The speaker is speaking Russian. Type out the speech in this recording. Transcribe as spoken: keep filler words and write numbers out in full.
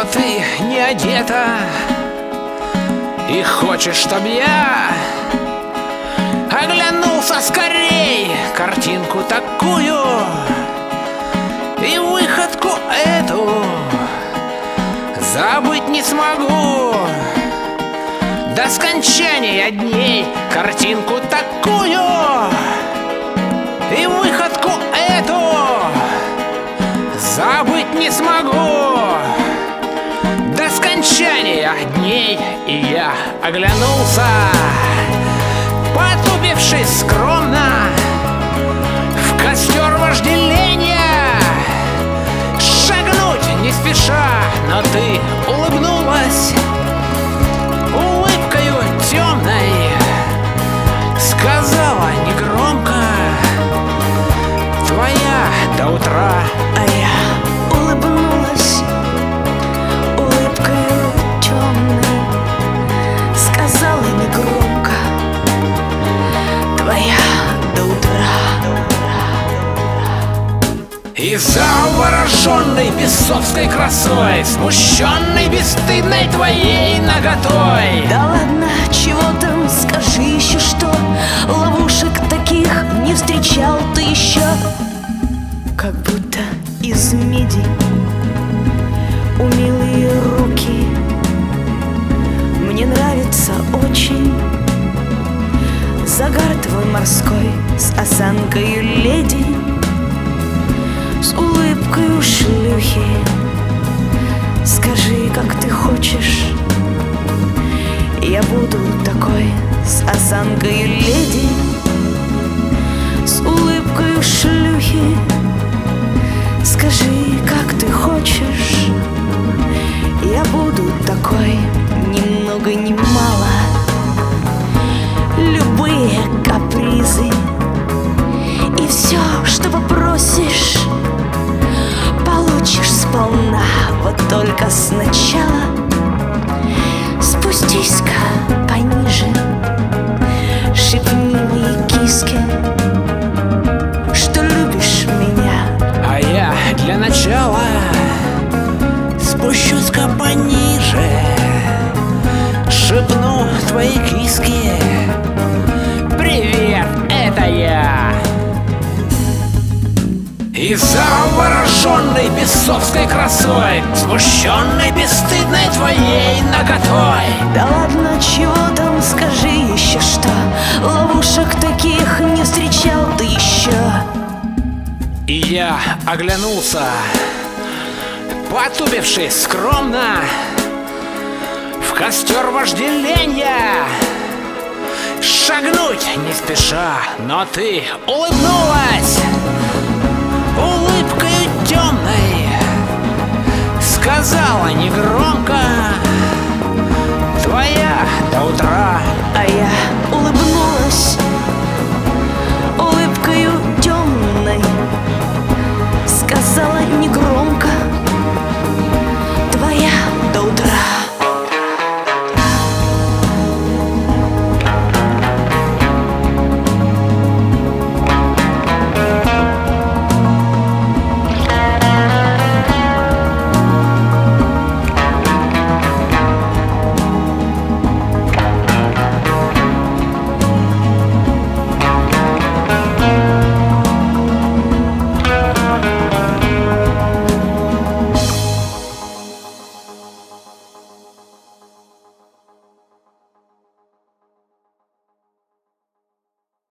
но ты не одета и хочешь, чтоб я оглянулся скорей, картинку такую и выходку эту забыть не смогу до скончания дней, картинку такую и выходку эту забыть не смогу до скончания дней. И я оглянулся, потупившись скромно в костер вожделения, шагнуть не спеша, но ты улыбнулась улыбкою темной, сказала негромко: твоя до утра. А я улыбнулась улыбкою темной, сказала негромко: твоя до утра. И завороженной бесовской красой, смущенной бесстыдной твоей наготой. Да ладно, чего там, скажи еще что. Ловушек таких не встречал ты еще. Как будто из меди умелые руки. Мне нравится очень загар твой морской, с осанкой леди, с улыбкой шлюхи. Скажи, как ты хочешь, я буду такой, с осанкой леди, с улыбкой шлюхи. Скажи, как ты хочешь, я буду такой, ни много ни мало. Любые капризы и все, что попросишь, получишь сполна. Вот только сначала спустись-ка пониже, шепни моей киске, что любишь меня. А я для начала спущусь-ка пониже, шепну твоей киске: привет, это я. И завороженной бесовской красой, смущенной бесстыдной твоей наготой. Да ладно, чего там, скажи еще что. Ловушек таких не встречал ты еще. И я оглянулся, потупившись скромно в костер вожделения, шагнуть не спеша, но ты улыбнулась улыбкой темной, сказала негромко: